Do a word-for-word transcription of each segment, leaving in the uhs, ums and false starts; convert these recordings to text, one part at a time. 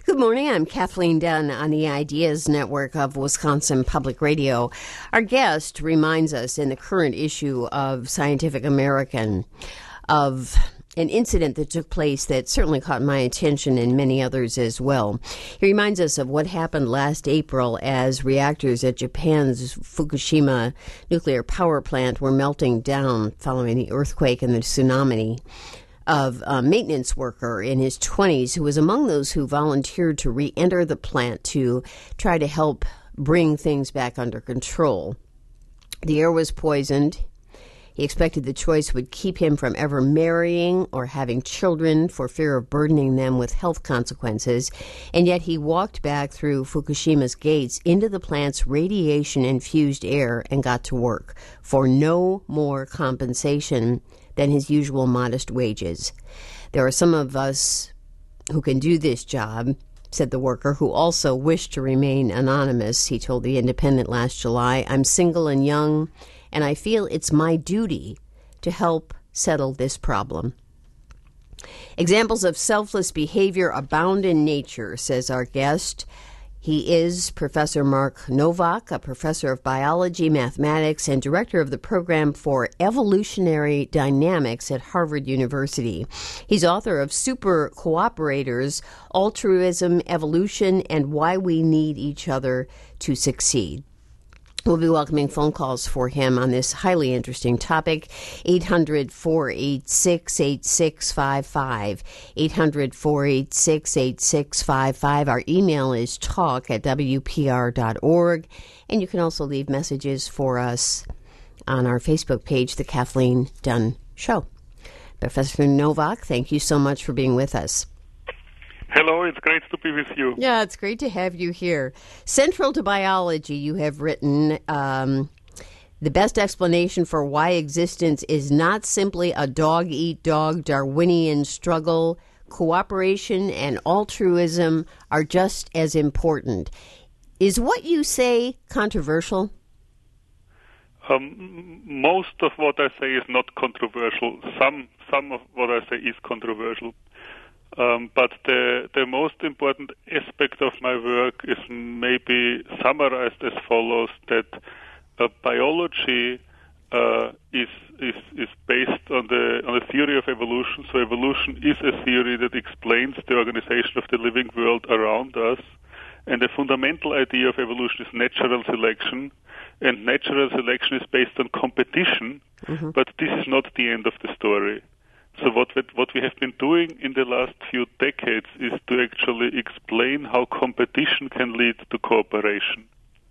Good morning. I'm Kathleen Dunn on the Ideas Network of Wisconsin Public Radio. Our guest reminds us in the current issue of Scientific American of an incident that took place that certainly caught my attention and many others as well. He reminds us of what happened last April as reactors at Japan's Fukushima nuclear power plant were melting down following the earthquake and the tsunami. Of a maintenance worker in his twenties who was among those who volunteered to re-enter the plant to try to help bring things back under control. The air was poisoned. He expected the choice would keep him from ever marrying or having children for fear of burdening them with health consequences, and yet he walked back through Fukushima's gates into the plant's radiation-infused air and got to work for no more compensation than his usual modest wages. There are some of us who can do this job, said the worker, who also wished to remain anonymous. He told The Independent last July, I'm single and young, and I feel it's my duty to help settle this problem. Examples of selfless behavior abound in nature, says our guest. He is Professor Mark Novak, a professor of biology, mathematics, and director of the program for evolutionary dynamics at Harvard University. He's author of Super Cooperators, Altruism, Evolution, and Why We Need Each Other to Succeed. We'll be welcoming phone calls for him on this highly interesting topic. eight hundred, four eight six, eight six five five. eight hundred, four eight six, eight six five five. Our email is talk at w p r dot org. And you can also leave messages for us on our Facebook page, The Kathleen Dunn Show. Professor Novak, thank you so much for being with us. Hello, it's great to be with you. Yeah, it's great to have you here. Central to biology, you have written um, the best explanation for why existence is not simply a dog-eat-dog Darwinian struggle. Cooperation and altruism are just as important. Is what you say controversial? Um, most of what I say is not controversial. Some some of what I say is controversial. Um, but the the most important aspect of my work is maybe summarized as follows: that uh, biology uh, is is is based on the on the theory of evolution. So evolution is a theory that explains the organization of the living world around us. And the fundamental idea of evolution is natural selection, and natural selection is based on competition. Mm-hmm. But this is not the end of the story. So what we, what we have been doing in the last few decades is to actually explain how competition can lead to cooperation.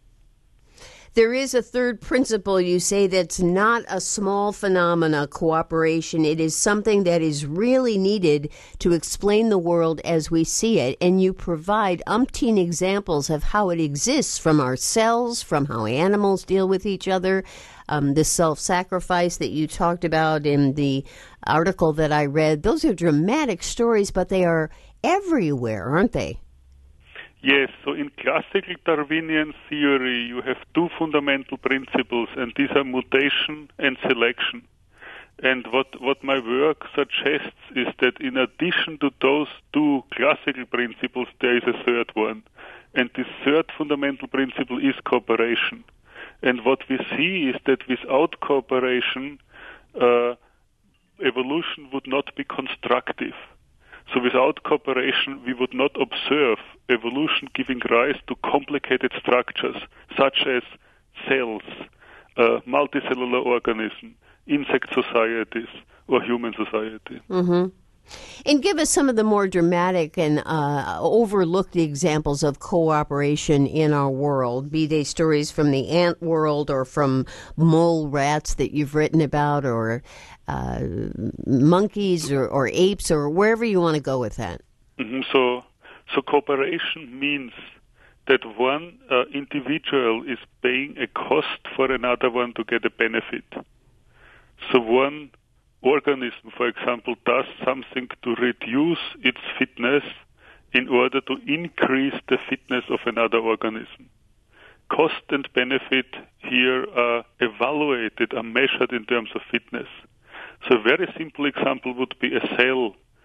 There is a third principle, you say, that's not a small phenomena, cooperation. It is something that is really needed to explain the world as we see it. And you provide umpteen examples of how it exists from our cells, from how animals deal with each other. Um, the self-sacrifice that you talked about in the article that I read, those are dramatic stories, but they are everywhere, aren't they? Yes, so in classical Darwinian theory, you have two fundamental principles, and these are mutation and selection. And what, what my work suggests is that in addition to those two classical principles, there is a third one. And this third fundamental principle is cooperation. And what we see is that without cooperation, uh, evolution would not be constructive. So without cooperation, we would not observe evolution giving rise to complicated structures, such as cells, uh, multicellular organisms, insect societies, or human society. Mm-hmm. And give us some of the more dramatic and uh, overlooked examples of cooperation in our world, be they stories from the ant world or from mole rats that you've written about, or uh, monkeys or, or apes, or wherever you want to go with that. Mm-hmm. So, so cooperation means that one uh, individual is paying a cost for another one to get a benefit. So one organism, for example, does something to reduce its fitness in order to increase the fitness of another organism. Cost and benefit here are evaluated, are measured in terms of fitness. So a very simple example would be a cell.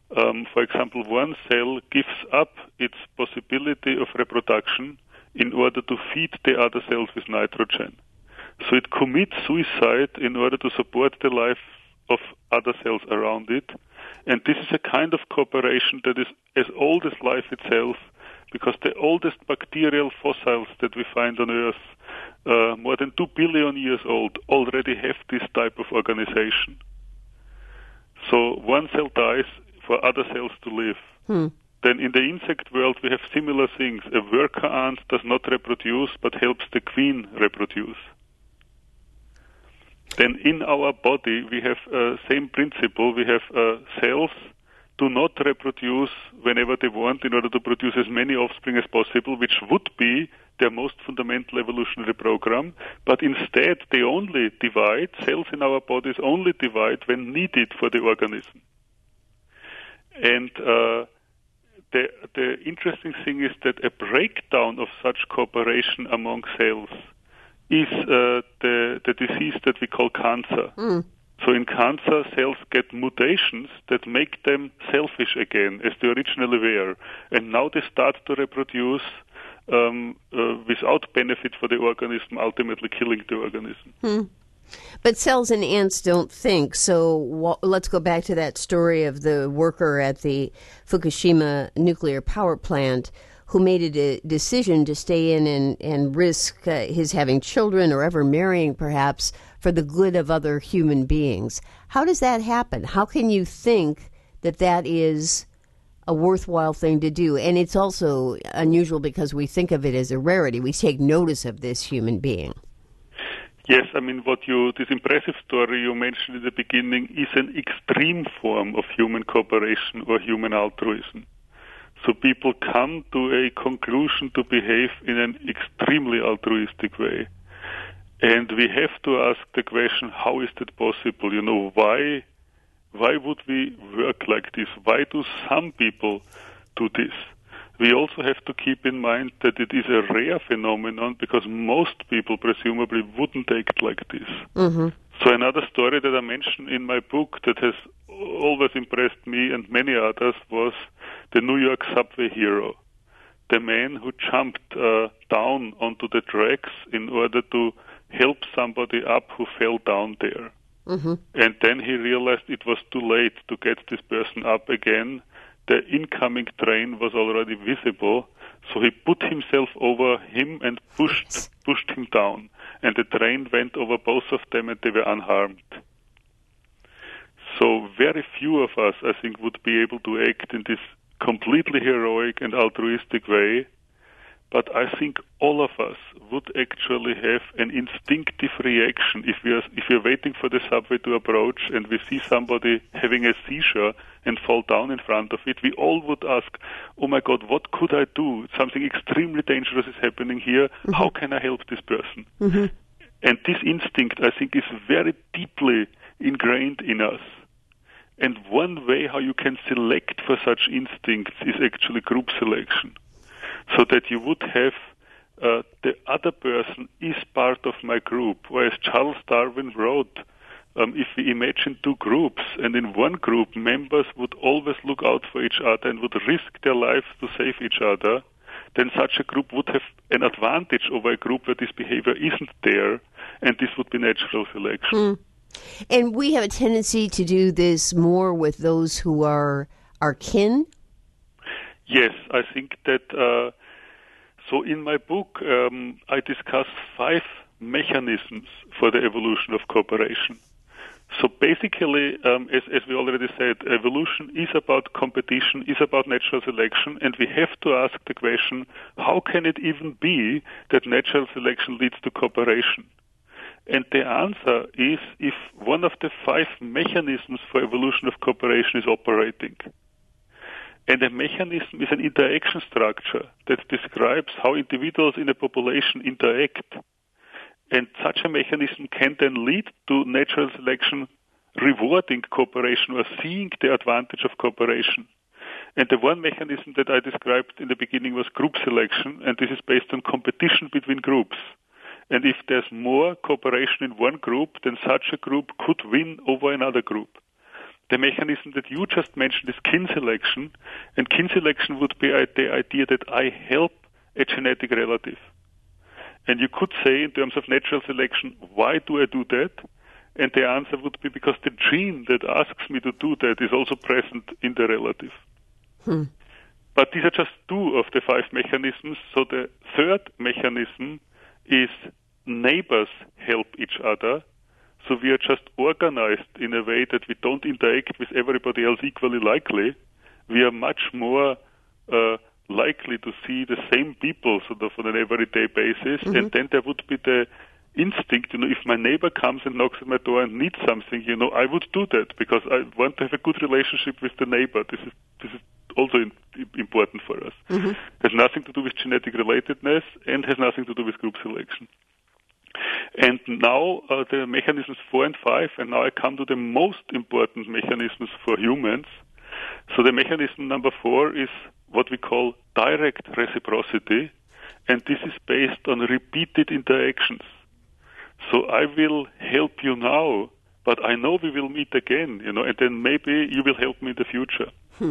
Um, for example, one cell gives up its possibility of reproduction in order to feed the other cells with nitrogen. So it commits suicide in order to support the life of other cells around it. And this is a kind of cooperation that is as old as life itself, because the oldest bacterial fossils that we find on Earth, uh, more than two billion years old, already have this type of organization. So one cell dies for other cells to live. Hmm. Then in the insect world, we have similar things. A worker ant does not reproduce, but helps the queen reproduce. Then in our body, we have the uh, same principle. We have uh, cells do not reproduce whenever they want in order to produce as many offspring as possible, which would be their most fundamental evolutionary program. But instead, they only divide, cells in our bodies only divide when needed for the organism. And uh, the, the interesting thing is that a breakdown of such cooperation among cells is uh, the, the disease that we call cancer. Mm. So in cancer, cells get mutations that make them selfish again, as they originally were. And now they start to reproduce um, uh, without benefit for the organism, ultimately killing the organism. Mm. But cells and ants don't think. So wh- let's go back to that story of the worker at the Fukushima nuclear power plant who made a de- decision to stay in and, and risk uh, his having children or ever marrying, perhaps, for the good of other human beings. How does that happen? How can you think that that is a worthwhile thing to do? And it's also unusual because we think of it as a rarity. We take notice of this human being. Yes, I mean, what you, this impressive story you mentioned in the beginning is an extreme form of human cooperation or human altruism. So people come to a conclusion to behave in an extremely altruistic way. And we have to ask the question, how is that possible? You know, why, why would we work like this? Why do some people do this? We also have to keep in mind that it is a rare phenomenon because most people presumably wouldn't act like this. Mm-hmm. So another story that I mentioned in my book that has always impressed me and many others was the New York subway hero, the man who jumped uh, down onto the tracks in order to help somebody up who fell down there. Mm-hmm. And then he realized it was too late to get this person up again. The incoming train was already visible, so he put himself over him and pushed pushed him down. And the train went over both of them and they were unharmed. So very few of us, I think, would be able to act in this completely heroic and altruistic way. But I think all of us would actually have an instinctive reaction if we are if we are waiting for the subway to approach and we see somebody having a seizure and fall down in front of it. We all would ask, "Oh my God, what could I do? Something extremely dangerous is happening here. Mm-hmm. How can I help this person?" Mm-hmm. And this instinct, I think, is very deeply ingrained in us. And one way how you can select for such instincts is actually group selection. So that you would have uh, the other person is part of my group. Or as Charles Darwin wrote, um, if we imagine two groups, and in one group members would always look out for each other and would risk their lives to save each other, then such a group would have an advantage over a group where this behavior isn't there, and this would be natural selection. Mm. And we have a tendency to do this more with those who are our kin? Yes, I think that, uh, so in my book, um, I discuss five mechanisms for the evolution of cooperation. So basically, um, as, as we already said, evolution is about competition, is about natural selection, and we have to ask the question, how can it even be that natural selection leads to cooperation? And the answer is if one of the five mechanisms for evolution of cooperation is operating. And a mechanism is an interaction structure that describes how individuals in a population interact. And such a mechanism can then lead to natural selection rewarding cooperation or seeing the advantage of cooperation. And the one mechanism that I described in the beginning was group selection, and this is based on competition between groups. And if there's more cooperation in one group, then such a group could win over another group. the mechanism that you just mentioned is kin selection, and kin selection would be the idea that I help a genetic relative. And you could say, in terms of natural selection, why do I do that? And the answer would be because the gene that asks me to do that is also present in the relative. Hmm. But these are just two of the five mechanisms. So the third mechanism is neighbors help each other. So we are just organized in a way that we don't interact with everybody else equally likely. We are much more uh, likely to see the same people sort of on an everyday basis. Mm-hmm. And then there would be the instinct, you know, if my neighbor comes and knocks at my door and needs something, you know, I would do that because I want to have a good relationship with the neighbor. This is this is also in, important for us. Mm-hmm. Has nothing to do with genetic relatedness and has nothing to do with group selection. And now uh, the mechanisms four and five, and now I come to the most important mechanisms for humans. So the mechanism number four is what we call direct reciprocity, and this is based on repeated interactions. So I will help you now, but I know we will meet again, you know, and then maybe you will help me in the future. Hmm.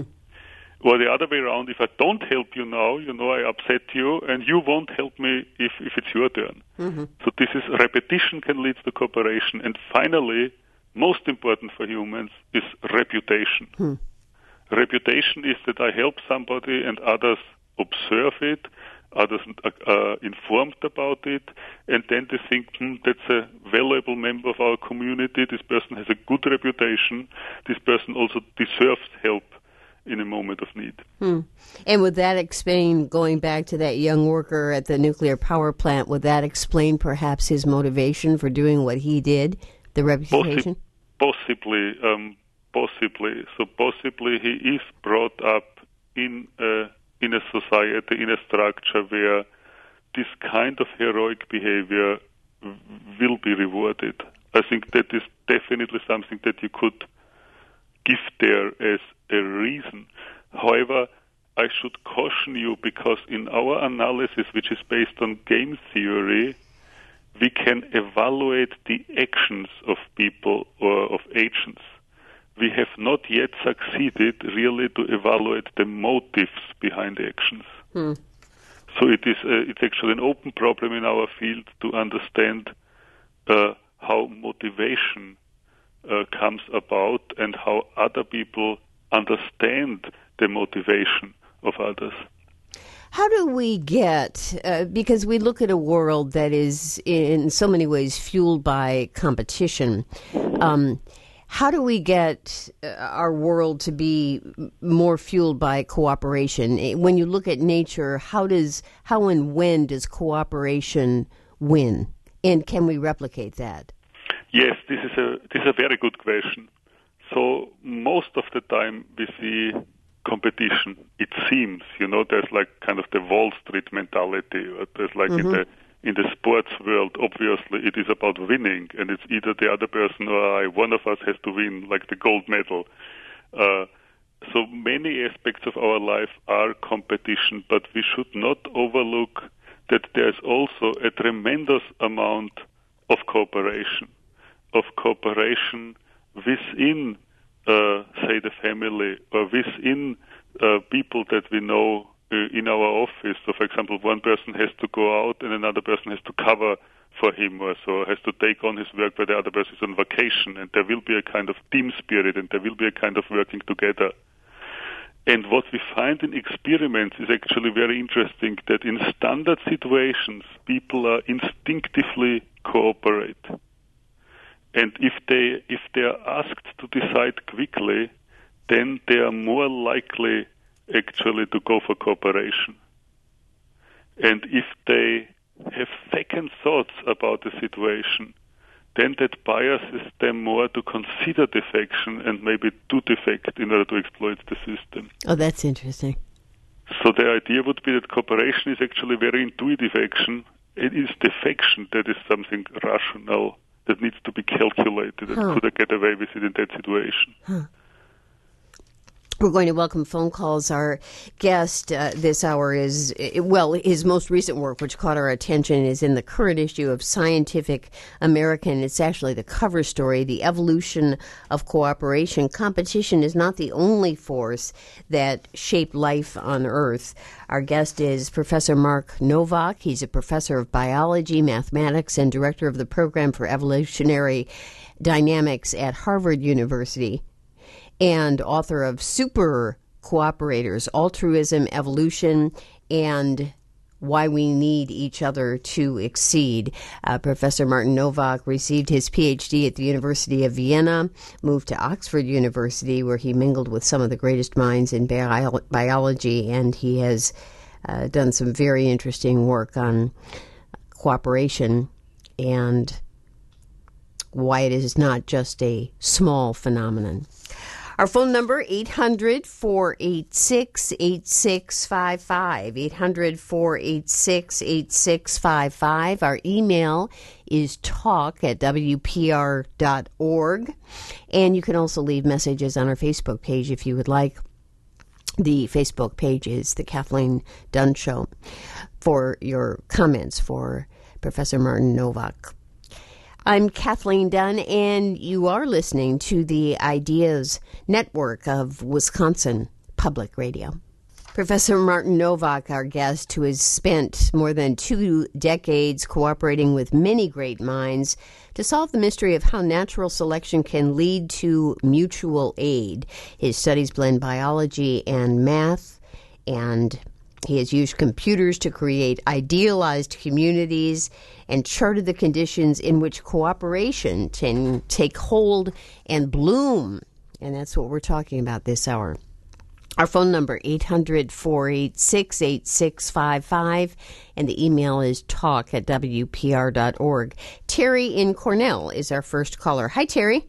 Or the other way around, if I don't help you now, you know, I upset you, and you won't help me if, if it's your turn. Mm-hmm. So this is repetition can lead to cooperation. And finally, most important for humans is reputation. Hmm. Reputation is that I help somebody and others observe it, others are uh, informed about it, and then they think, hmm, that's a valuable member of our community, this person has a good reputation, this person also deserves help in a moment of need. Hmm. And would that explain, going back to that young worker at the nuclear power plant, would that explain perhaps his motivation for doing what he did, the reputation? Possi- possibly, um, possibly. So possibly he is brought up in a, in a society, in a structure where this kind of heroic behavior w- will be rewarded. I think that is definitely something that you could give there as a reason. However, I should caution you because in our analysis, which is based on game theory, we can evaluate the actions of people or of agents. We have not yet succeeded really to evaluate the motives behind the actions. Hmm. So it is a, it's actually an open problem in our field to understand uh, how motivation Uh, comes about and how other people understand the motivation of others. How do we get, uh, because we look at a world that is in so many ways fueled by competition, um, how do we get our world to be more fueled by cooperation? When you look at nature, how does, how and when does cooperation win? And can we replicate that? Yes, this is a this is a very good question. So most of the time we see competition. It seems, you know, there's like kind of the Wall Street mentality. There's like mm-hmm. in the in the sports world, obviously it is about winning, and it's either the other person or I. One of us has to win, like the gold medal. Uh, so many aspects of our life are competition, but we should not overlook that there's also a tremendous amount of cooperation. of cooperation within, uh, say, the family or within uh, people that we know uh, in our office. So, for example, one person has to go out and another person has to cover for him or so, has to take on his work where the other person is on vacation, and there will be a kind of team spirit and there will be a kind of working together. And what we find in experiments is actually very interesting, that in standard situations, people are instinctively cooperate. And if they if they are asked to decide quickly, then they are more likely actually to go for cooperation. And if they have second thoughts about the situation, then that biases them more to consider defection and maybe do defect in order to exploit the system. Oh, that's interesting. So the idea would be that cooperation is actually very intuitive action. It is defection that is something rational, that needs to be calculated, and huh. could I get away with it in that situation? Huh. We're going to welcome phone calls. Our guest uh, this hour is, well, his most recent work, which caught our attention, is in the current issue of Scientific American. It's actually the cover story, The Evolution of Cooperation. Competition is not the only force that shaped life on Earth. Our guest is Professor Mark Novak. He's a professor of biology, mathematics, and director of the program for evolutionary dynamics at Harvard University, and author of Super Cooperators, Altruism, Evolution, and Why We Need Each Other to Exceed. Uh, Professor Martin Novak received his P H D at the University of Vienna, moved to Oxford University, where he mingled with some of the greatest minds in bio- biology, and he has uh, done some very interesting work on cooperation and why it is not just a small phenomenon. Our phone number, eight hundred, four eight six, eight six five five, eight hundred, four eight six, eight six five five. Our email is talk at w p r dot org, and you can also leave messages on our Facebook page if you would like. The Facebook page is The Kathleen Dunn Show for your comments for Professor Martin Novak. I'm Kathleen Dunn, and you are listening to the Ideas Network of Wisconsin Public Radio. Professor Martin Novak, our guest, who has spent more than two decades cooperating with many great minds to solve the mystery of how natural selection can lead to mutual aid. His studies blend biology and math, and he has used computers to create idealized communities and charted the conditions in which cooperation can take hold and bloom. And that's what we're talking about this hour. Our phone number, eight hundred, four eight six, eight six five five, and the email is talk at w p r dot org. Terry in Cornell is our first caller. Hi, Terry.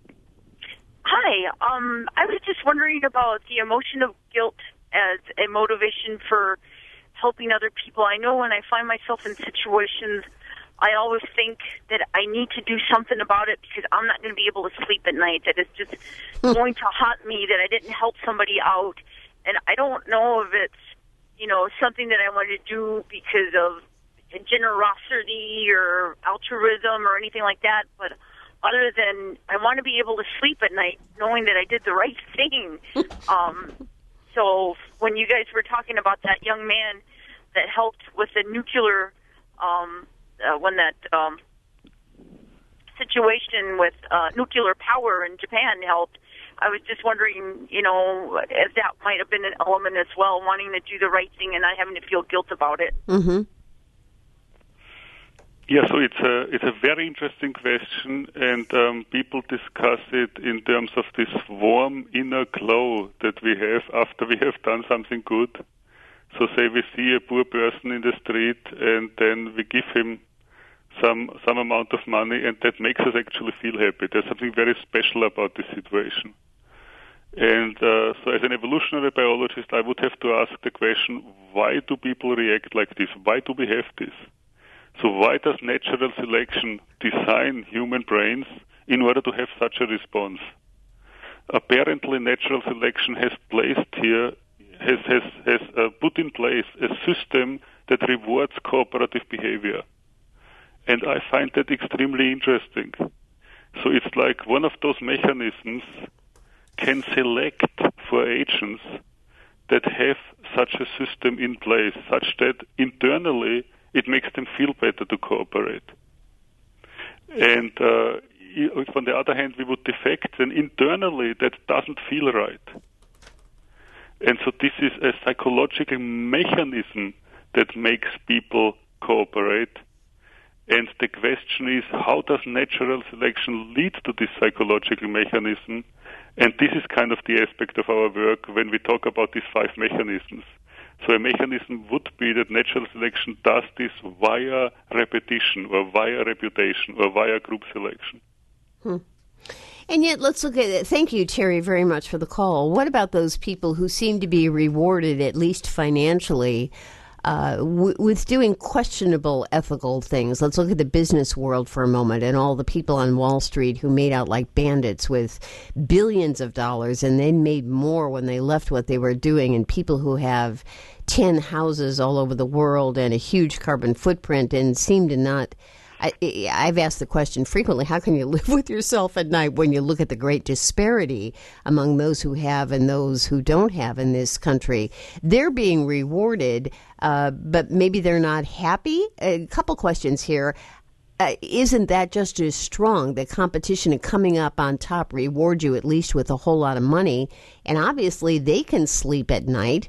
Hi. Um, I was just wondering about the emotion of guilt as a motivation for helping other people. I know when I find myself in situations, I always think that I need to do something about it because I'm not going to be able to sleep at night, that it's just mm. going to haunt me that I didn't help somebody out. And I don't know if it's, you know, something that I want to do because of generosity or altruism or anything like that, but other than I want to be able to sleep at night knowing that I did the right thing. um So when you guys were talking about that young man that helped with the nuclear, um, uh, when that um, situation with uh, nuclear power in Japan helped, I was just wondering, you know, if that might have been an element as well, wanting to do the right thing and not having to feel guilt about it. Mm-hmm. Yeah, so it's a it's a very interesting question, and um, people discuss it in terms of this warm inner glow that we have after we have done something good. So say we see a poor person in the street, and then we give him some some amount of money, and that makes us actually feel happy. There's something very special about this situation. And uh, so as an evolutionary biologist, I would have to ask the question, why do people react like this? Why do we have this? So why does natural selection design human brains in order to have such a response? Apparently, natural selection has placed here, has has has uh, put in place a system that rewards cooperative behavior, and I find that extremely interesting. So it's like one of those mechanisms can select for agents that have such a system in place, such that internally it makes them feel better to cooperate. And uh, if on the other hand we would defect, then internally that doesn't feel right. And so this is a psychological mechanism that makes people cooperate. And the question is, how does natural selection lead to this psychological mechanism? And this is kind of the aspect of our work when we talk about these five mechanisms. So a mechanism would be that natural selection does this via repetition or via reputation or via group selection. Hmm. And yet, let's look at it. Thank you, Terry, very much for the call. What about those people who seem to be rewarded, at least financially, uh, w- with doing questionable ethical things. Let's look at the business world for a moment and all the people on Wall Street who made out like bandits with billions of dollars and then made more when they left what they were doing, and people who have ten houses all over the world and a huge carbon footprint and seem to not... I, I've asked the question frequently, how can you live with yourself at night when you look at the great disparity among those who have and those who don't have in this country? They're being rewarded, uh, but maybe they're not happy. A couple questions here. Uh, isn't that just as strong? The competition and coming up on top reward you at least with a whole lot of money, and obviously they can sleep at night,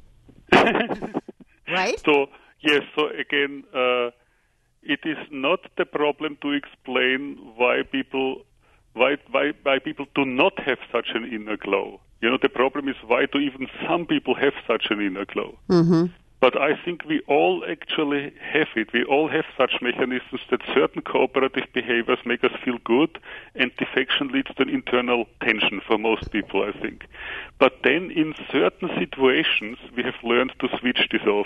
right? So, yes, so again... Uh It is not the problem to explain why people why, why why people do not have such an inner glow. You know, the problem is why do even some people have such an inner glow. Mm-hmm. But I think we all actually have it. We all have such mechanisms that certain cooperative behaviors make us feel good, and defection leads to an internal tension for most people, I think. But then in certain situations, we have learned to switch this off.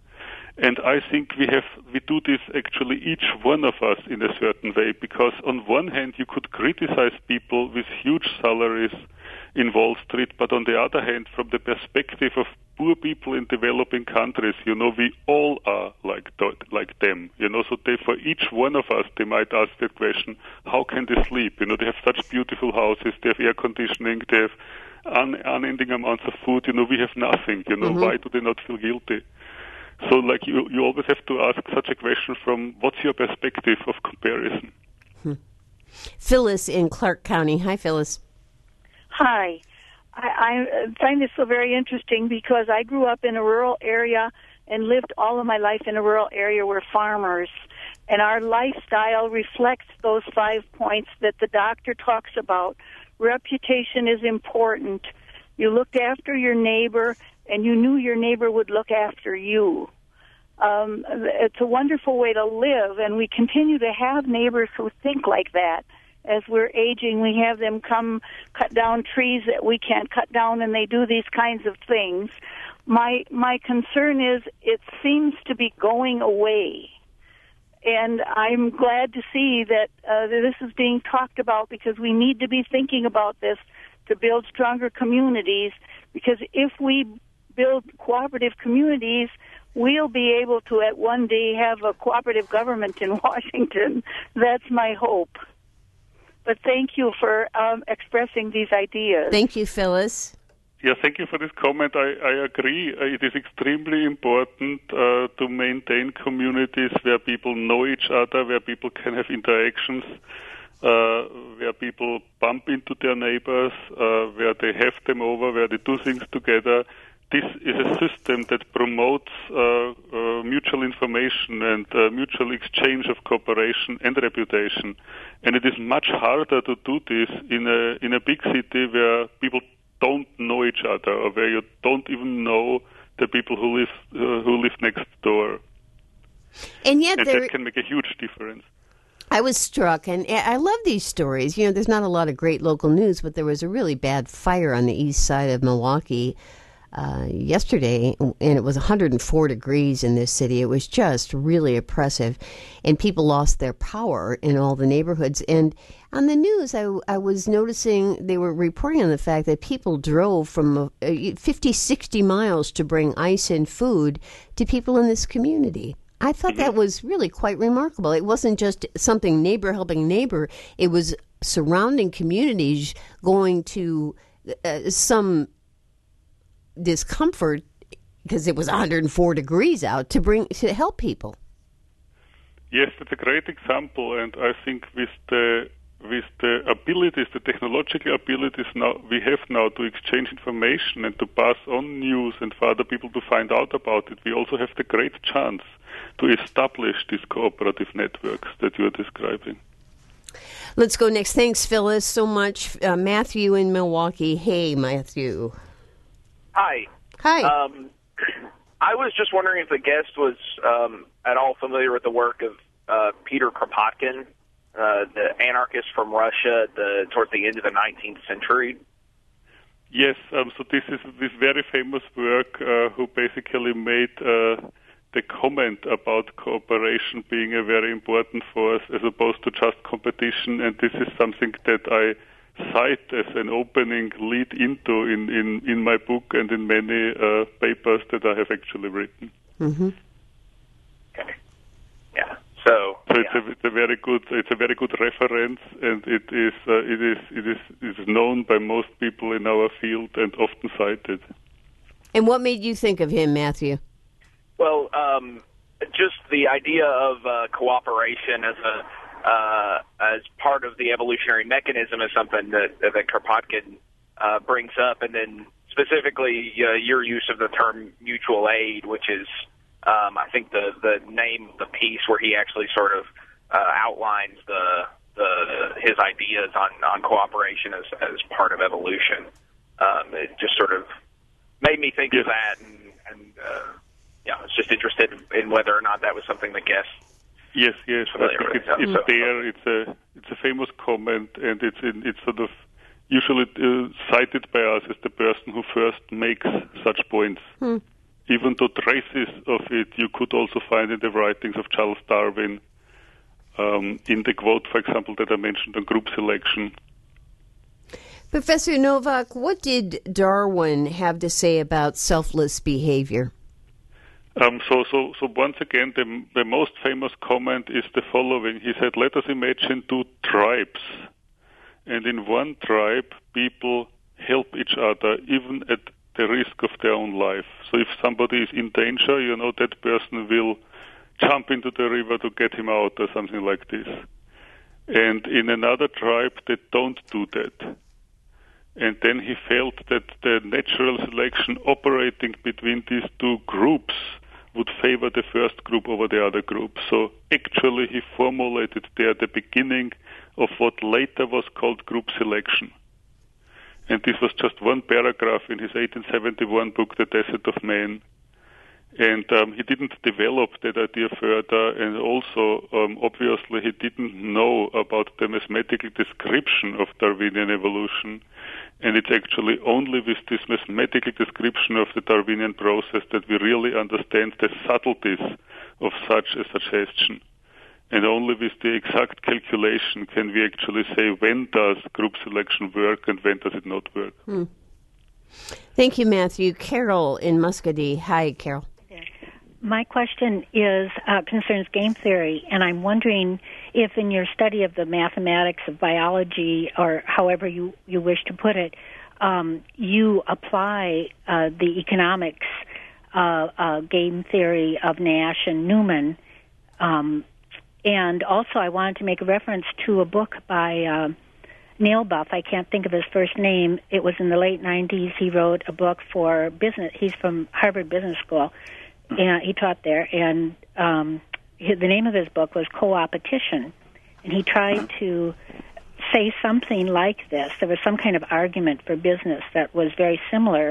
And I think we have we do this actually each one of us in a certain way, because on one hand you could criticize people with huge salaries in Wall Street, but on the other hand, from the perspective of poor people in developing countries, you know, we all are like like them, you know. So they, for each one of us, they might ask the question, how can they sleep? You know, they have such beautiful houses, they have air conditioning, they have un- unending amounts of food. You know, we have nothing. You know, mm-hmm. Why do they not feel guilty? So, like, you, you always have to ask such a question from what's your perspective of comparison? Hmm. Phyllis in Clark County. Hi, Phyllis. Hi. I, I find this so very interesting because I grew up in a rural area and lived all of my life in a rural area where farmers, and our lifestyle reflects those five points that the doctor talks about. Reputation is important. You looked after your neighbor, and you knew your neighbor would look after you. Um, it's a wonderful way to live, and we continue to have neighbors who think like that. As we're aging, we have them come cut down trees that we can't cut down, and they do these kinds of things. My my concern is it seems to be going away, and I'm glad to see that uh, this is being talked about, because we need to be thinking about this to build stronger communities, because if we build cooperative communities, we'll be able to at one day have a cooperative government in Washington. That's my hope. But thank you for um, expressing these ideas. Thank you, Phyllis. Yeah, thank you for this comment. I, I agree. It is extremely important uh, to maintain communities where people know each other, where people can have interactions, uh, where people bump into their neighbors, uh, where they have them over, where they do things together. This is a system that promotes uh, uh, mutual information and uh, mutual exchange of cooperation and reputation. And it is much harder to do this in a in a big city where people don't know each other, or where you don't even know the people who live uh, who live next door. And yet, and there... that can make a huge difference. I was struck, and I love these stories. You know, there's not a lot of great local news, but there was a really bad fire on the east side of Milwaukee Uh, yesterday, and it was one hundred four degrees in this city. It was just really oppressive, and people lost their power in all the neighborhoods. And on the news, I, I was noticing they were reporting on the fact that people drove from uh, fifty, sixty miles to bring ice and food to people in this community. I thought that was really quite remarkable. It wasn't just something neighbor helping neighbor. It was surrounding communities going to uh, some discomfort, because it was one hundred four degrees out, to bring to help people. Yes, that's a great example, and I think with the with the abilities, the technological abilities now we have now to exchange information and to pass on news and for other people to find out about it, we also have the great chance to establish these cooperative networks that you are describing. Let's go next. Thanks, Phyllis, so much. Uh, Matthew in Milwaukee. Hey, Matthew. Hi. Hi. Um, I was just wondering if the guest was um, at all familiar with the work of uh, Peter Kropotkin, uh, the anarchist from Russia at the, towards the end of the nineteenth century. Yes, um, so this is this very famous work uh, who basically made uh, the comment about cooperation being a very important force as opposed to just competition, and this is something that I cite as an opening lead into in, in, in my book and in many uh, papers that I have actually written. Mm-hmm. Okay. Yeah. So, so yeah. it's, a, it's a very good it's a very good reference, and it is uh, it is it is it is known by most people in our field and often cited. And what made you think of him, Matthew? Well, um, just the idea of uh, cooperation as a uh, as part of the evolutionary mechanism is something that that Kropotkin uh, brings up, and then specifically uh, your use of the term mutual aid, which is um, I think the the name of the piece where he actually sort of uh, outlines the the his ideas on, on cooperation as as part of evolution. Um, it just sort of made me think yes. of that, and, and uh, yeah, I was just interested in whether or not that was something the guest. Yes, yes, I think it's, it's so, there. It's a it's a famous comment, and it's in, it's sort of usually uh, cited by us as the person who first makes such points. Hmm. Even though traces of it you could also find in the writings of Charles Darwin, um, in the quote, for example, that I mentioned on group selection. Professor Novak, what did Darwin have to say about selfless behavior? Um, so, so, so once again, the, the most famous comment is the following. He said, let us imagine two tribes. And in one tribe, people help each other, even at the risk of their own life. So if somebody is in danger, you know, that person will jump into the river to get him out or something like this. And in another tribe, they don't do that. And then he felt that the natural selection operating between these two groups would favor the first group over the other group. So actually he formulated there the beginning of what later was called group selection. And this was just one paragraph in his eighteen seventy-one book, The Descent of Man. And um, he didn't develop that idea further, and also, um, obviously, he didn't know about the mathematical description of Darwinian evolution. And it's actually only with this mathematical description of the Darwinian process that we really understand the subtleties of such a suggestion. And only with the exact calculation can we actually say when does group selection work and when does it not work. Hmm. Thank you, Matthew. Carol in Muscatine. Hi, Carol. My question is uh, concerns game theory, and I'm wondering if in your study of the mathematics of biology, or however you, you wish to put it, um, you apply uh, the economics uh, uh, game theory of Nash and Newman. Um, and also I wanted to make a reference to a book by uh, Neil Buff. I can't think of his first name. It was in the late nineties. He wrote a book for business. He's from Harvard Business School. And he taught there, and um, his, the name of his book was Co-opetition, and he tried to say something like this. There was some kind of argument for business that was very similar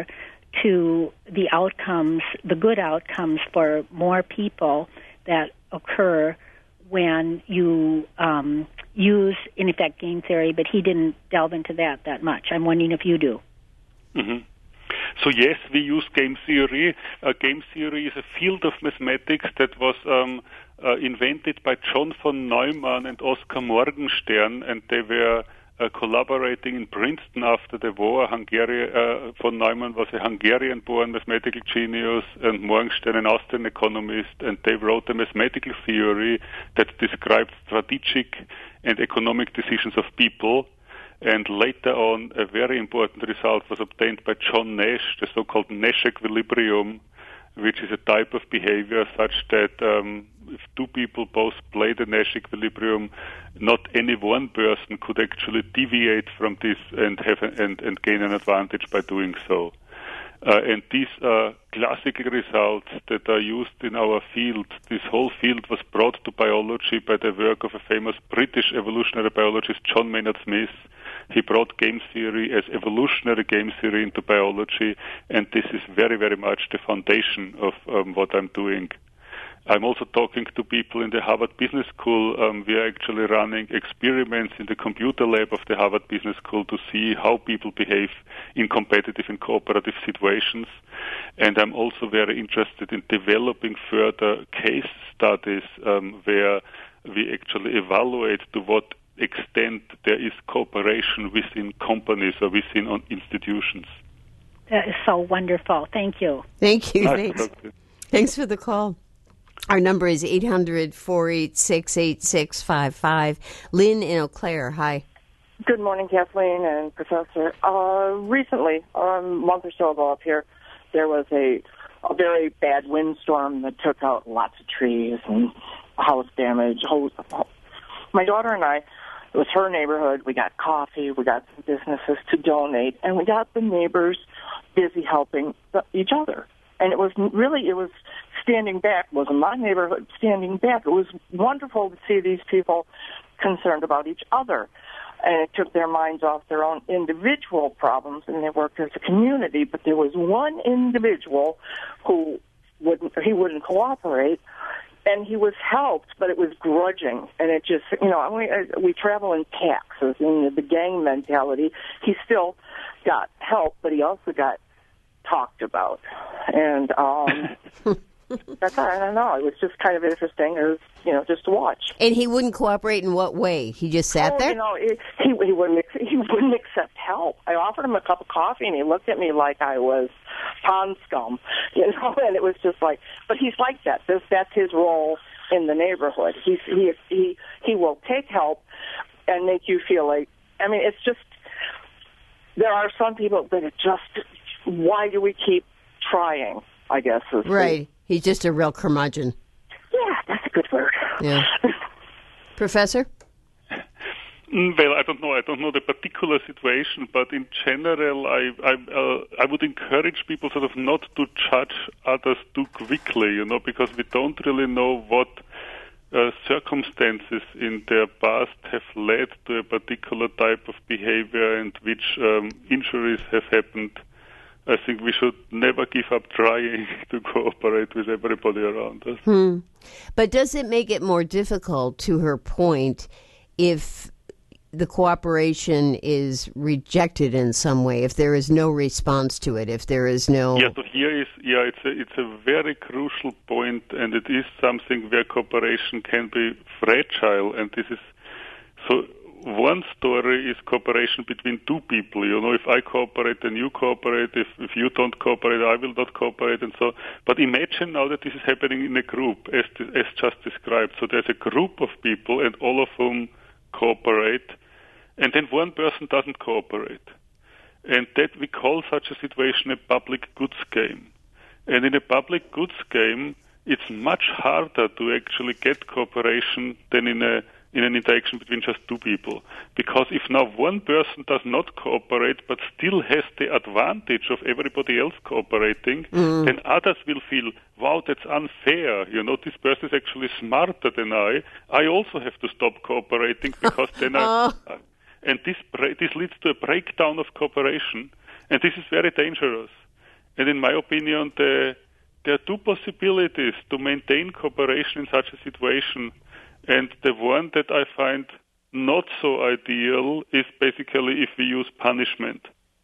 to the outcomes, the good outcomes for more people that occur when you um, use, in effect, game theory, but he didn't delve into that that much. I'm wondering if you do. Mm-hmm. So yes, we use game theory. Uh, game theory is a field of mathematics that was um, uh, invented by John von Neumann and Oskar Morgenstern, and they were uh, collaborating in Princeton after the war. Hungary, uh, von Neumann was a Hungarian-born mathematical genius, and Morgenstern an Austrian economist, and they wrote a mathematical theory that described strategic and economic decisions of people. And later on, a very important result was obtained by John Nash, the so-called Nash equilibrium, which is a type of behavior such that um, if two people both play the Nash equilibrium, not any one person could actually deviate from this and have a, and, and gain an advantage by doing so. Uh, and these are classical results that are used in our field. This whole field was brought to biology by the work of a famous British evolutionary biologist, John Maynard Smith. He brought game theory as evolutionary game theory into biology, and this is very, very much the foundation of um, what I'm doing. I'm also talking to people in the Harvard Business School. Um, we are actually running experiments in the computer lab of the Harvard Business School to see how people behave in competitive and cooperative situations. And I'm also very interested in developing further case studies um, where we actually evaluate to what extent there is cooperation within companies or within institutions. That is so wonderful. Thank you. Thank you. Nice Thanks. Thanks for the call. Our number is eight hundred, four eight six, eight six five five. Lynn in Eau Claire, hi. Good morning, Kathleen and Professor. Uh, recently, a month or so ago up here, there was a, a very bad windstorm that took out lots of trees and house damage. My daughter and I, it was her neighborhood. We got coffee. We got some businesses to donate, and we got the neighbors busy helping the, each other. And it was really, it was standing back. It wasn't my neighborhood, standing back. It was wonderful to see these people concerned about each other. And it took their minds off their own individual problems, and they worked as a community. But there was one individual who wouldn't, he wouldn't cooperate, and he was helped, but it was grudging. And it just, you know, we, we travel in packs, as in the gang mentality. He still got help, but he also got talked about. And um, that's, I don't know, it was just kind of interesting, it was, you know, just to watch. And he wouldn't cooperate in what way? He just sat oh, there? You know, it, he, he, wouldn't, he wouldn't accept help. I offered him a cup of coffee, and he looked at me like I was pond scum, you know, and it was just like, but he's like that. This, that's his role in the neighborhood. He's, he, he, he will take help and make you feel like, I mean, it's just, there are some people that are just, why do we keep trying, I guess. Is right. The, He's just a real curmudgeon. Yeah, that's a good word. Yeah. Professor? Well, I don't know. I don't know the particular situation, but in general, I I, uh, I would encourage people sort of not to judge others too quickly, you know, because we don't really know what uh, circumstances in their past have led to a particular type of behavior and which um, injuries have happened. I think we should never give up trying to cooperate with everybody around us. Hmm. But does it make it more difficult, to her point, if the cooperation is rejected in some way, if there is no response to it, if there is no... Yeah, so here is, yeah, it's a, it's a very crucial point, and it is something where cooperation can be fragile, and this is... so. One story is cooperation between two people. You know, if I cooperate, then you cooperate. If, if you don't cooperate, I will not cooperate, and so. But imagine now that this is happening in a group, as as just described. So there's a group of people, and all of whom cooperate, and then one person doesn't cooperate, and that we call such a situation a public goods game. And in a public goods game, it's much harder to actually get cooperation than in a in an interaction between just two people. Because if now one person does not cooperate but still has the advantage of everybody else cooperating, mm. then others will feel, wow, that's unfair. You know, this person is actually smarter than I. I also have to stop cooperating because then I... Uh, and this this leads to a breakdown of cooperation, and this is very dangerous. And in my opinion, the, there are two possibilities to maintain cooperation in such a situation. And the one that I find not so ideal is basically if we use punishment.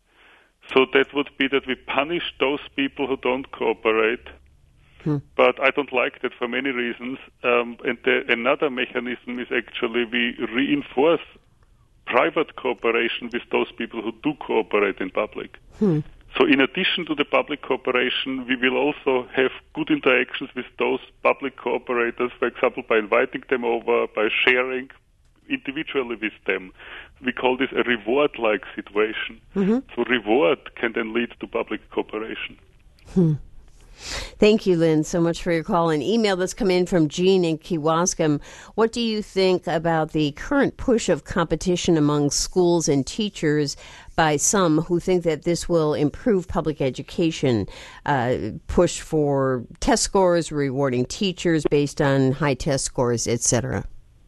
So that would be that we punish those people who don't cooperate. Hmm. But I don't like that for many reasons. Um, and the, another mechanism is actually we reinforce private cooperation with those people who do cooperate in public. Hmm. So in addition to the public cooperation, we will also have good interactions with those public cooperators, for example, by inviting them over, by sharing individually with them. We call this a reward-like situation. Mm-hmm. So reward can then lead to public cooperation. Hmm. Thank you, Lynn, so much for your call. An email that's come in from Jean in Kewaskum. What do you think about the current push of competition among schools and teachers by some who think that this will improve public education, uh, push for test scores, rewarding teachers based on high test scores, et cetera?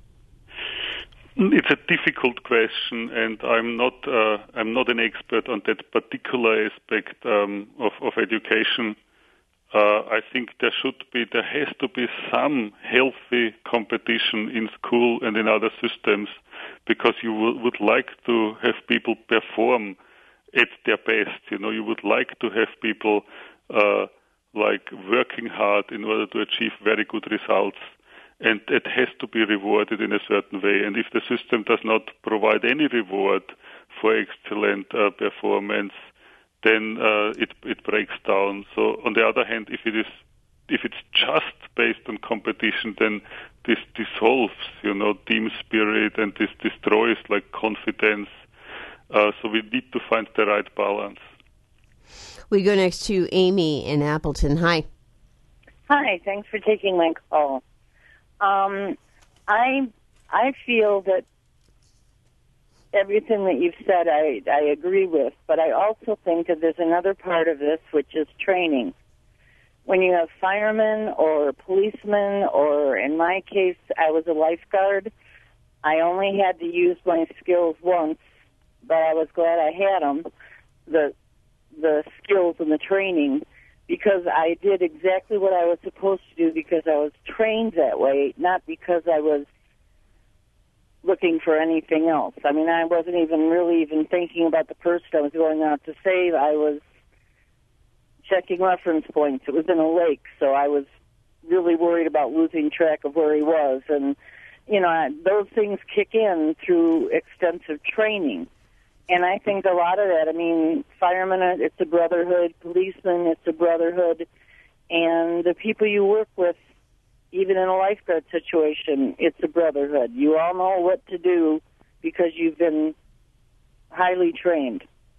It's a difficult question, and I'm not uh, I'm not an expert on that particular aspect um, of, of education. uh, I think there should be, there has to be some healthy competition in school and in other systems, because you w- would like to have people perform at their best. You know, you would like to have people uh, like working hard in order to achieve very good results, and it has to be rewarded in a certain way. And if the system does not provide any reward for excellent uh, performance, then uh, it it breaks down. So on the other hand, if it is if it's just based on competition, then this dissolves, you know, team spirit, and this destroys like confidence. Uh, so we need to find the right balance. We go next to Amy in Appleton. Hi. Hi. Thanks for taking my call. Um, I I feel that everything that you've said, I, I agree with, but I also think that there's another part of this, which is training. When you have firemen or policemen, or in my case, I was a lifeguard, I only had to use my skills once, but I was glad I had them, the, the skills and the training, because I did exactly what I was supposed to do because I was trained that way, not because I was looking for anything else. I mean, I wasn't even really even thinking about the person I was going out to save. I was checking reference points. It was in a lake, so I was really worried about losing track of where he was. And, you know, I, those things kick in through extensive training. And I think a lot of that, I mean, firemen, it's a brotherhood. Policemen, it's a brotherhood. And the people you work with, even in a lifeguard situation, it's a brotherhood. You all know what to do because you've been highly trained.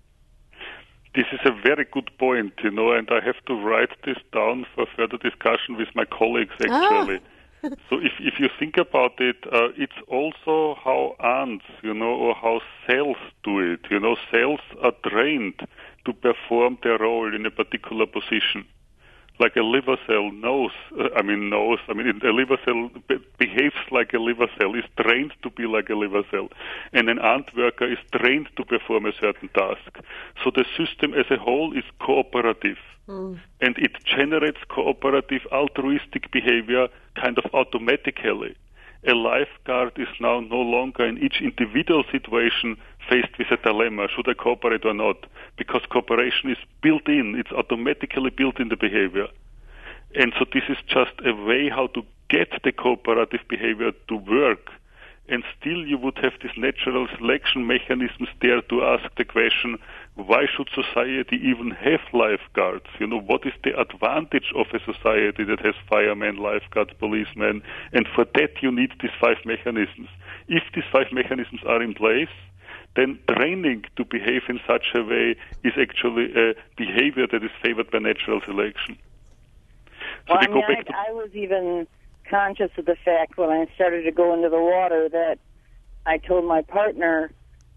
This is a very good point, you know, and I have to write this down for further discussion with my colleagues, actually. Ah. So if if you think about it, uh, it's also how ants, you know, or how cells do it. You know, cells are trained to perform their role in a particular position. Like a liver cell knows, uh, I mean knows, I mean a liver cell be- behaves like a liver cell, is trained to be like a liver cell. And an ant worker is trained to perform a certain task. So the system as a whole is cooperative. Mm. And it generates cooperative altruistic behavior kind of automatically. A lifeguard is now no longer in each individual situation faced with a dilemma, should I cooperate or not? Because cooperation is built in, it's automatically built in the behavior. And so this is just a way how to get the cooperative behavior to work. And still you would have these natural selection mechanisms there to ask the question, why should society even have lifeguards? You know, what is the advantage of a society that has firemen, lifeguards, policemen? And for that you need these five mechanisms. If these five mechanisms are in place, then training to behave in such a way is actually a behavior that is favored by natural selection. So well, we I mean, go back I, to I was even conscious of the fact when I started to go into the water that I told my partner,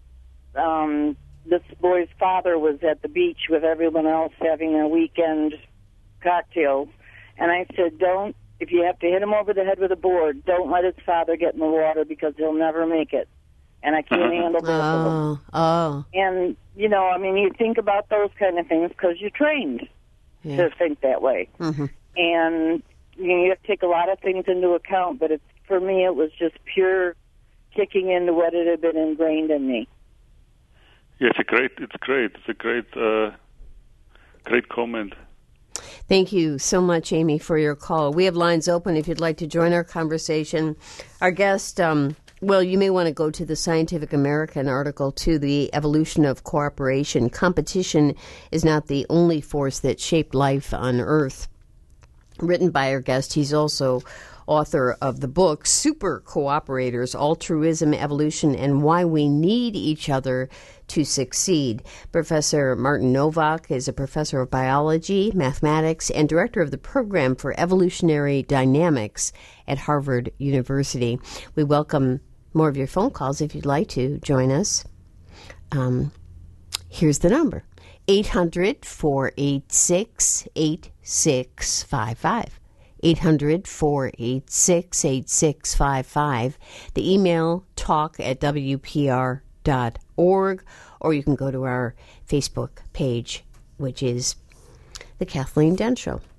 um, this boy's father was at the beach with everyone else having their weekend cocktails, and I said, don't, if you have to hit him over the head with a board, don't let his father get in the water because he'll never make it. And I can't handle both of them. Oh. And, you know, I mean, you think about those kind of things because you're trained yeah. to think that way. Mm-hmm. And, you know, you have to take a lot of things into account, but it's, for me, it was just pure kicking into what it had been ingrained in me. Yeah, it's a great, it's great. It's a great, uh, great comment. Thank you so much, Amy, for your call. We have lines open if you'd like to join our conversation. Our guest, um, well, you may want to go to the Scientific American article, to the evolution of cooperation. Competition is not the only force that shaped life on Earth. Written by our guest, he's also author of the book Super Cooperators, Altruism, Evolution, and Why We Need Each Other to Succeed. Professor Martin Nowak is a professor of biology, mathematics, and director of the program for evolutionary dynamics at Harvard University. We welcome more of your phone calls if you'd like to join us. Um, here's the number, eight hundred, four eight six, eight six five five. eight hundred, four eight six, eight six five five. The email, talk at w p r dot org, or you can go to our Facebook page, which is The Kathleen Dent Show.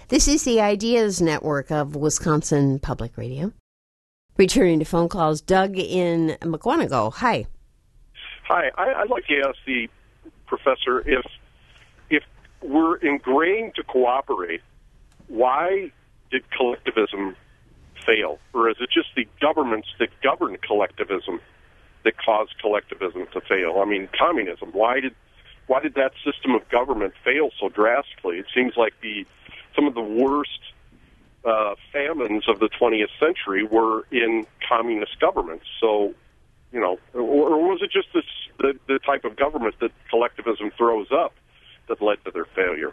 This is the Ideas Network of Wisconsin Public Radio. Returning to phone calls, Doug in McGuanago. Hi. Hi. I, I'd like to ask the professor if if we're ingrained to cooperate, why did collectivism fail? Or is it just the governments that govern collectivism that caused collectivism to fail? I mean, communism, why did why did that system of government fail so drastically? It seems like the some of the worst uh, famines of the twentieth century were in communist governments. So, you know, or, or was it just this, the, the type of government that collectivism throws up that led to their failure?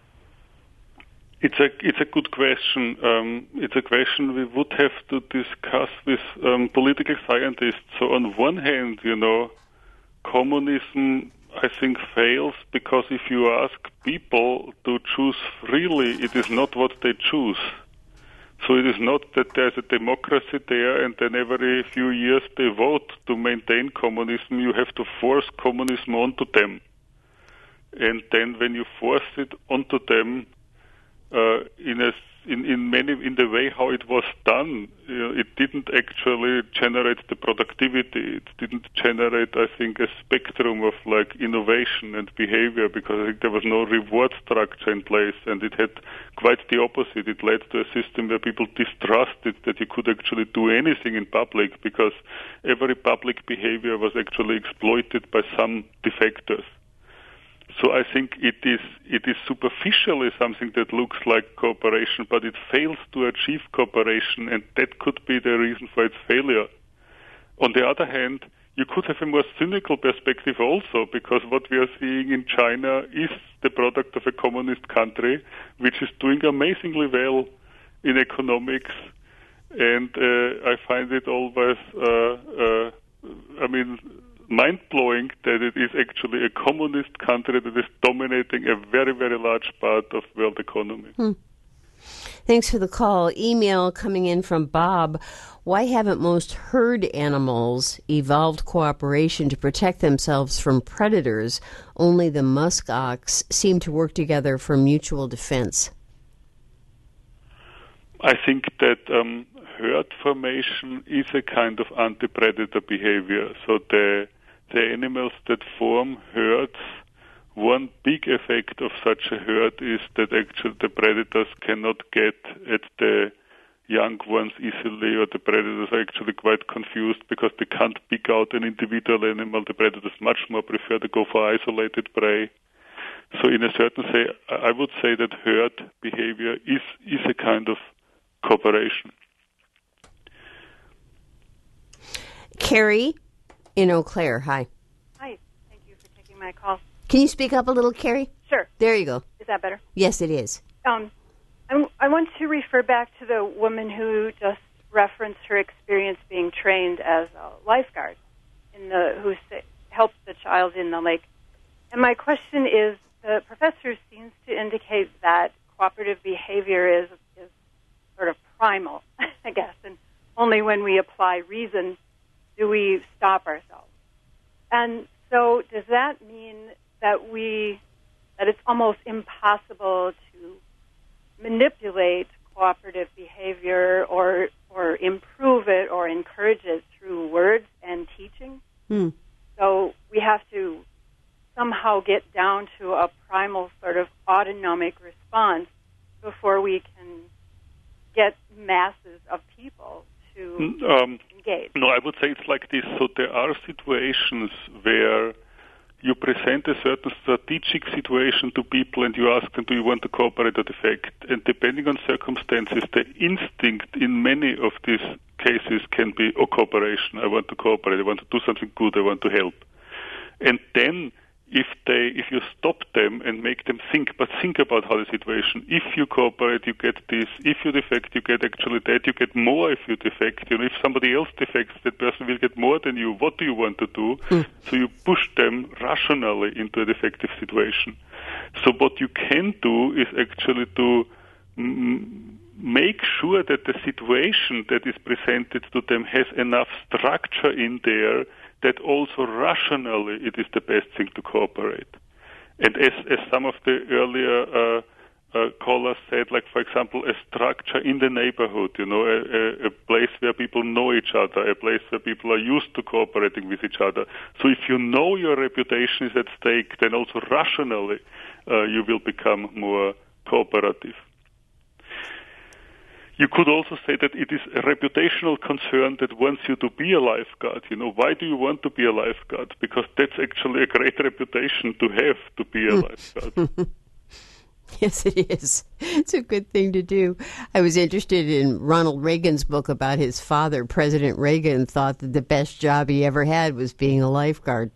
It's a it's a good question. Um, it's a question we would have to discuss with um, political scientists. So on one hand, you know, communism, I think, fails because if you ask people to choose freely, it is not what they choose. So it is not that there's a democracy there and then every few years they vote to maintain communism. You have to force communism onto them. And then when you force it onto them, uh, in a In, in many in the way how it was done, you know, it didn't actually generate the productivity. It didn't generate, I think, a spectrum of like innovation and behavior because I think there was no reward structure in place, and it had quite the opposite. It led to a system where people distrusted that you could actually do anything in public because every public behavior was actually exploited by some defectors. So I think it is it is superficially something that looks like cooperation, but it fails to achieve cooperation, and that could be the reason for its failure. On the other hand, you could have a more cynical perspective also, because what we are seeing in China is the product of a communist country, which is doing amazingly well in economics, and uh, I find it always, uh, uh, I mean, mind-blowing that it is actually a communist country that is dominating a very, very large part of world economy. Hmm. Thanks for the call. Email coming in from Bob. Why haven't most herd animals evolved cooperation to protect themselves from predators? Only the musk ox seem to work together for mutual defense. I think that um, herd formation is a kind of anti-predator behavior. So the The animals that form herds, one big effect of such a herd is that actually the predators cannot get at the young ones easily, or the predators are actually quite confused because they can't pick out an individual animal. The predators much more prefer to go for isolated prey. So in a certain way, I would say that herd behavior is, is a kind of cooperation. Carrie in Eau Claire, hi. Hi, thank you for taking my call. Can you speak up a little, Carrie? Sure. There you go. Is that better? Yes, it is. Um, I, I want to refer back to the woman who just referenced her experience being trained as a lifeguard in the who helped the child in the lake. And my question is, the professor seems to indicate that cooperative behavior is, is sort of primal, I guess, and only when we apply reason do we stop ourselves. And so does that mean that we, that it's almost impossible to manipulate cooperative behavior or or improve it or encourage it through words and teaching? Hmm. So we have to somehow get down to a primal sort of autonomic response before we can get masses of people to um, engage. No, I would say it's like this. So there are situations where you present a certain strategic situation to people and you ask them, do you want to cooperate or defect? And depending on circumstances, the instinct in many of these cases can be, oh, cooperation, I want to cooperate, I want to do something good, I want to help. And then if they, if you stop them and make them think, but think about how the situation, if you cooperate, you get this, if you defect, you get actually that, you get more if you defect. You know, if somebody else defects, that person will get more than you. What do you want to do? Mm. So you push them rationally into a defective situation. So what you can do is actually to mm, make sure that the situation that is presented to them has enough structure in there that also rationally it is the best thing to cooperate. And as, as some of the earlier uh, uh, caller said, like, for example, a structure in the neighborhood, you know, a, a, a place where people know each other, a place where people are used to cooperating with each other. So if you know your reputation is at stake, then also rationally uh, you will become more cooperative. You could also say that it is a reputational concern that wants you to be a lifeguard. You know, why do you want to be a lifeguard? Because that's actually a great reputation to have, to be a lifeguard. Yes, it is. It's a good thing to do. I was interested in Ronald Reagan's book about his father. President Reagan thought that the best job he ever had was being a lifeguard.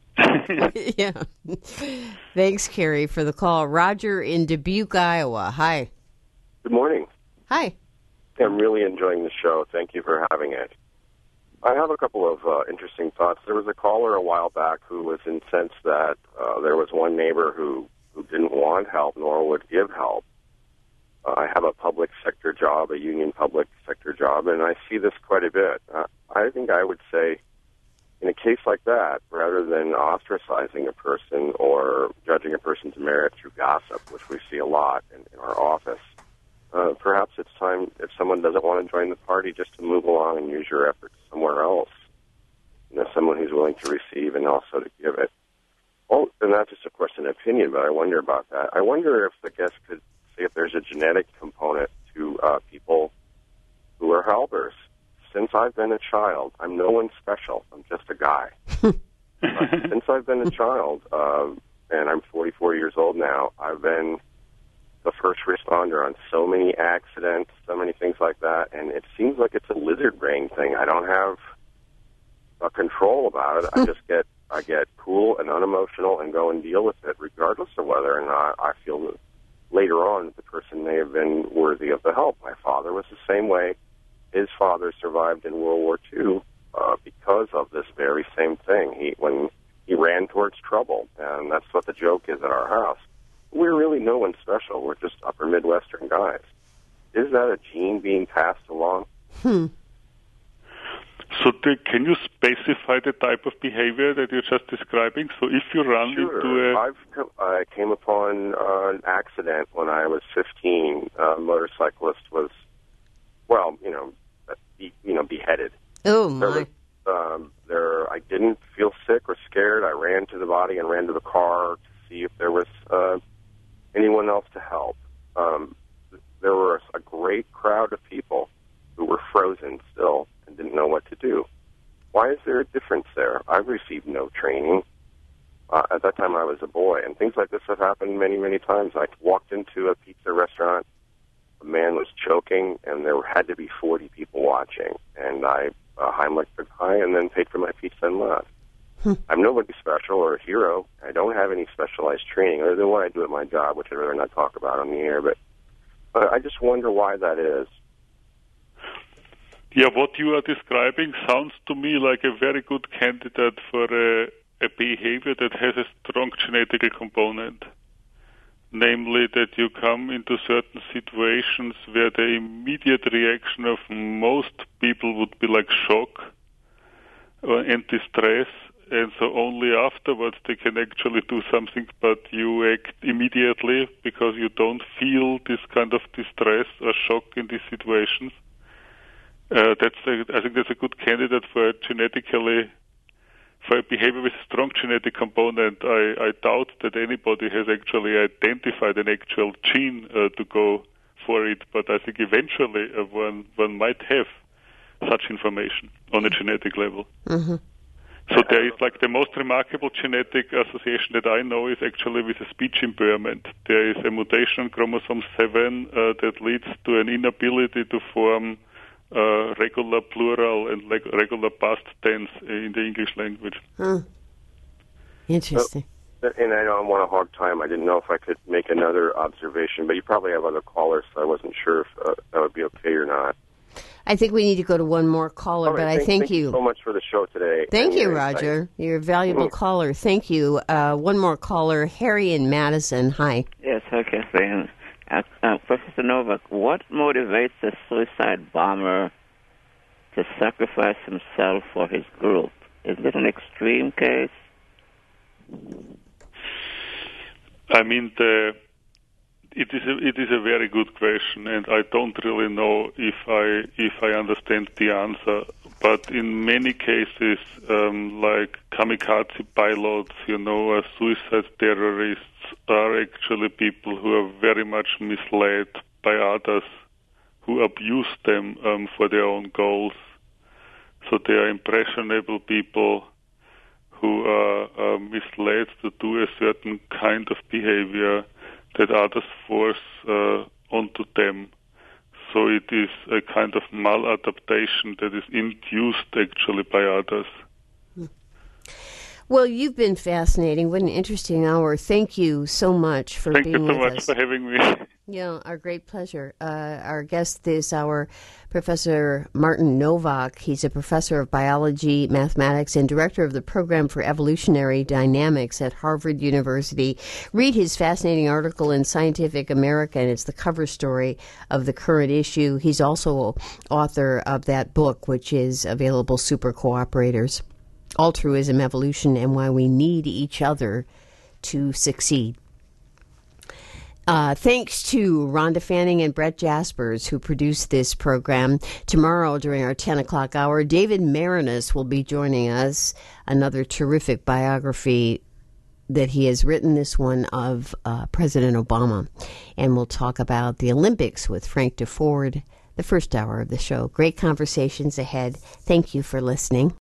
Yeah. Thanks, Carrie, for the call. Roger in Dubuque, Iowa. Hi. Good morning. Hi. I'm really enjoying the show. Thank you for having it. I have a couple of uh, interesting thoughts. There was a caller a while back who was incensed that uh, there was one neighbor who, who didn't want help nor would give help. Uh, I have a public sector job, a union public sector job, and I see this quite a bit. Uh, I think I would say in a case like that, rather than ostracizing a person or judging a person's merit through gossip, which we see a lot in, in our office, Uh, perhaps it's time, if someone doesn't want to join the party, just to move along and use your efforts somewhere else. You know, someone who's willing to receive and also to give it. Well, and that's just, of course, an opinion, but I wonder about that. I wonder if the guest could say if there's a genetic component to uh, people who are helpers. Since I've been a child, I'm no one special. I'm just a guy. uh, since I've been a child, uh, and I'm forty-four years old now, I've been the first responder on so many accidents, so many things like that, and it seems like it's a lizard brain thing. I don't have a control about it. I just get I get cool and unemotional and go and deal with it, regardless of whether or not I feel that later on that the person may have been worthy of the help. My father was the same way. His father survived in World War Two uh, because of this very same thing. He when he ran towards trouble, and that's what the joke is at our house. We're really no one special. We're just upper Midwestern guys. Is that a gene being passed along? Hmm. So the, can you specify the type of behavior that you're just describing? So if you run sure. into a... I've come, I came upon uh, an accident when I was fifteen. A motorcyclist was, well, you know, be, you know, beheaded. Oh, my. There was, um, there, I didn't feel sick or scared. I ran to the body and ran to the car to see if there was... Uh, anyone else to help. Um, there was a great crowd of people who were frozen still and didn't know what to do. Why is there a difference there? I've received no training. Uh, at that time I was a boy, and things like this have happened many, many times. I walked into a pizza restaurant, a man was choking, and there had to be forty people watching, and I uh, Heimlich took high and then paid for my pizza and left. I'm nobody special or a hero. I don't have any specialized training other than what I do at my job, which I'd rather not talk about on the air. But uh, I just wonder why that is. Yeah, what you are describing sounds to me like a very good candidate for a, a behavior that has a strong genetic component. Namely, that you come into certain situations where the immediate reaction of most people would be like shock and distress. And so only afterwards they can actually do something, but you act immediately because you don't feel this kind of distress or shock in these situations. Uh, that's a, I think that's a good candidate for a genetically, for a behavior with a strong genetic component. I, I doubt that anybody has actually identified an actual gene uh, to go for it, but I think eventually uh, one, one might have such information on a genetic level. Mm-hmm. So there is like the most remarkable genetic association that I know is actually with a speech impairment. There is a mutation on chromosome seven uh, that leads to an inability to form uh, regular plural and like regular past tense in the English language. Huh. Interesting. So, and I don't want to hog time. I didn't know if I could make another observation, but you probably have other callers, so I wasn't sure if uh, that would be okay or not. I think we need to go to one more caller, right, but thank, I thank, thank you. you so much for the show today. Thank you, your Roger. insight. You're a valuable mm-hmm. caller. Thank you. Uh, one more caller, Harry in Madison. Hi. Yes, okay. Uh, uh, Professor Novak, what motivates a suicide bomber to sacrifice himself for his group? Is it an extreme case? I mean, the it is a, it is a very good question, and I don't really know if I if I understand the answer. But in many cases, um, like kamikaze pilots, you know, uh, suicide terrorists are actually people who are very much misled by others who abuse them um, for their own goals. So they are impressionable people who are uh, misled to do a certain kind of behavior that others force uh, onto them. So it is a kind of maladaptation that is induced actually by others. Well, you've been fascinating. What an interesting hour. Thank you so much for Thank being you so with much us. for having me. Yeah, our great pleasure. Uh, our guest this hour, Professor Martin Nowak. He's a professor of biology, mathematics, and director of the Program for Evolutionary Dynamics at Harvard University. Read his fascinating article in Scientific American. It's the cover story of the current issue. He's also author of that book, which is available, Super Cooperators: Altruism, Evolution, and Why We Need Each Other to Succeed. Uh, thanks to Rhonda Fanning and Brett Jaspers, who produced this program. Tomorrow, during our ten o'clock hour, David Marinus will be joining us. Another terrific biography that he has written, this one of uh, President Obama. And we'll talk about the Olympics with Frank DeFord, the first hour of the show. Great conversations ahead. Thank you for listening.